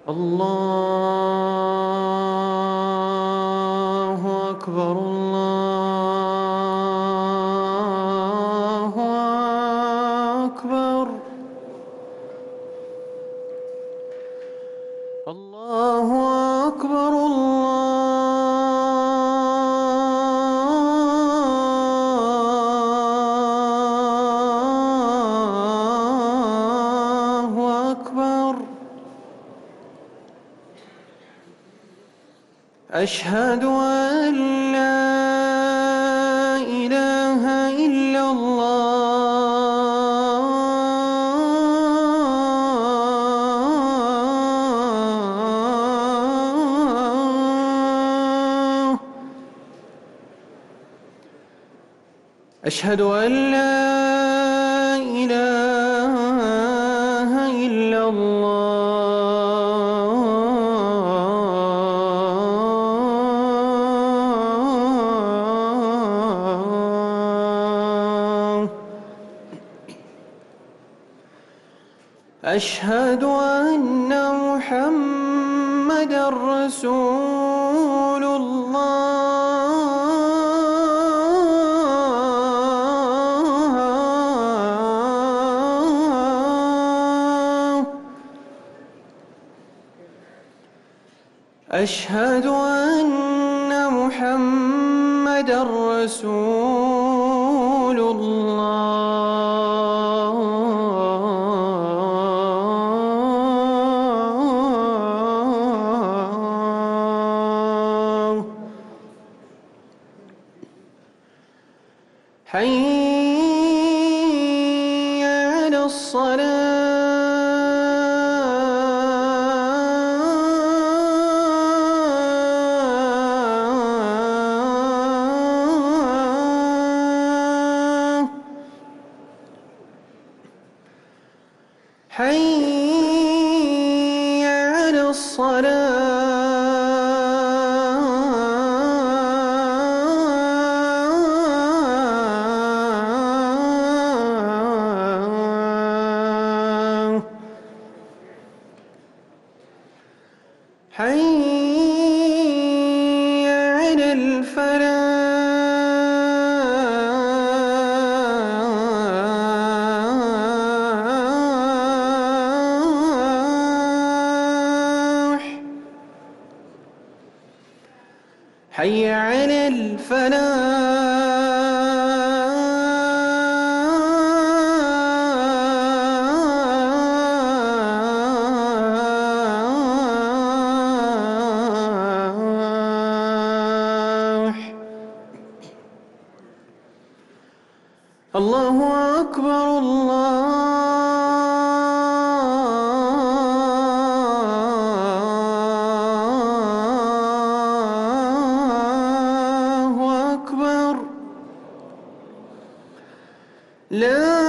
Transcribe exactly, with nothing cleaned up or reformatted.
الله أكبر الله أكبر الله أكبر الله أكبر. أشهد أن لا إله إلا الله. أشهد أن لا إله إلا الله. أشهد أن محمدًا رسول الله. أشهد أن محمدًا رسول الله. حي على الصلاة. حي على الصلاة. حي على الفلاح. حي على الفلاح. الله أكبر الله أكبر. لا